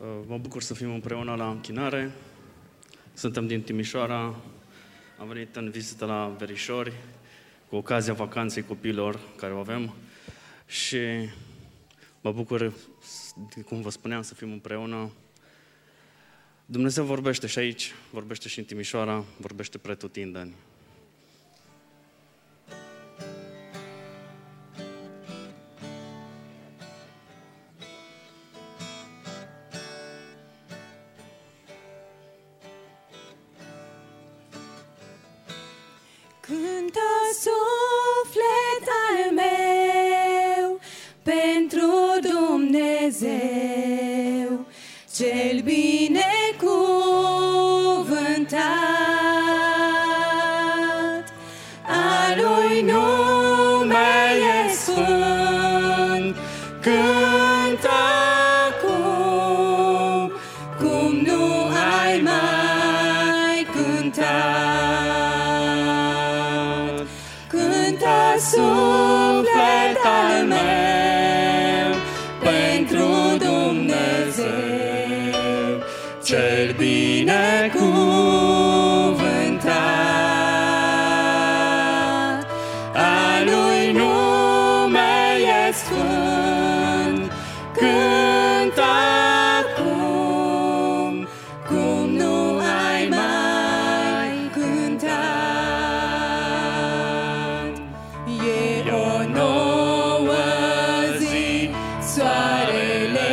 Mă bucur să fim împreună la închinare. Suntem din Timișoara. Am venit în vizită la verișori cu ocazia vacanței copiilor care o avem și mă bucur, cum vă spuneam, să fim împreună. Dumnezeu vorbește și aici, vorbește și în Timișoara, vorbește pretutindeni. Cântă suflet al meu pentru Dumnezeu, cel binecuvântat. A lui nume e sfânt, cântă acum, cum nu ai mai cântat. Cântă suflet al meu pentru Dumnezeu, cel binecuvântat. A lui nume e sfânt, cântă acum, cum nu ai mai cântat. E o nouă zi, soarele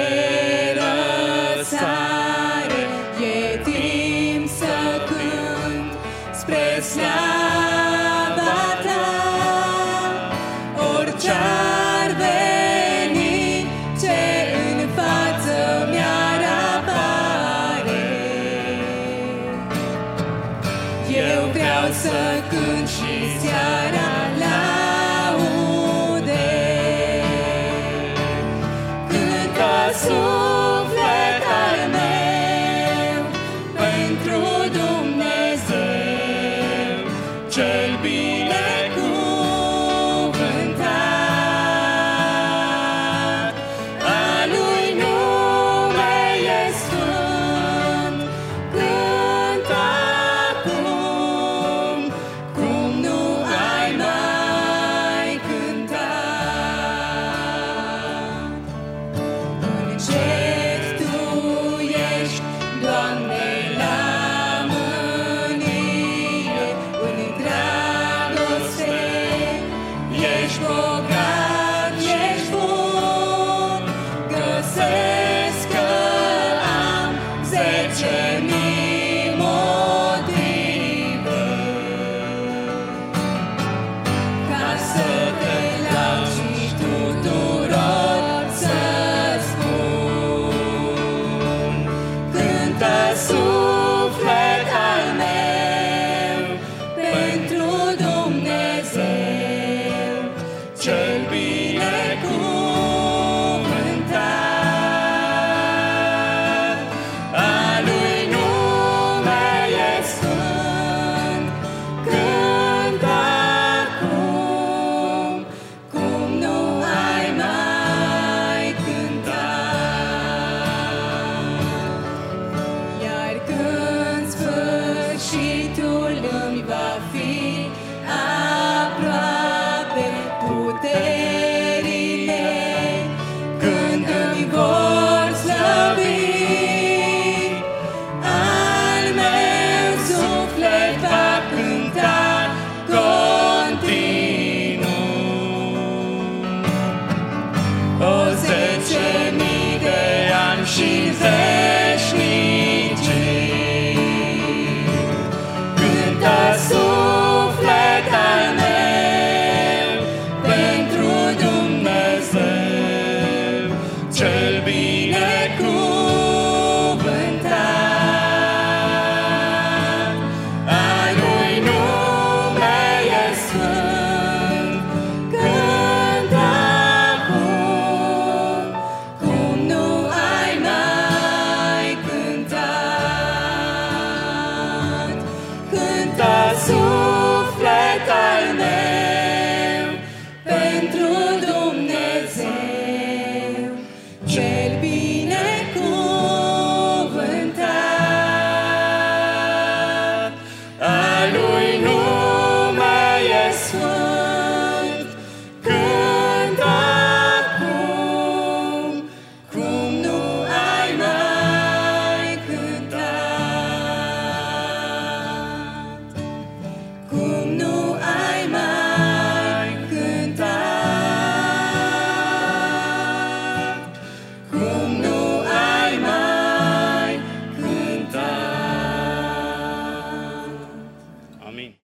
răsare, e timp să cânt spre slava ta. Orice-ar veni, ce în față mi-ar apare, eu vreau să cânt și seara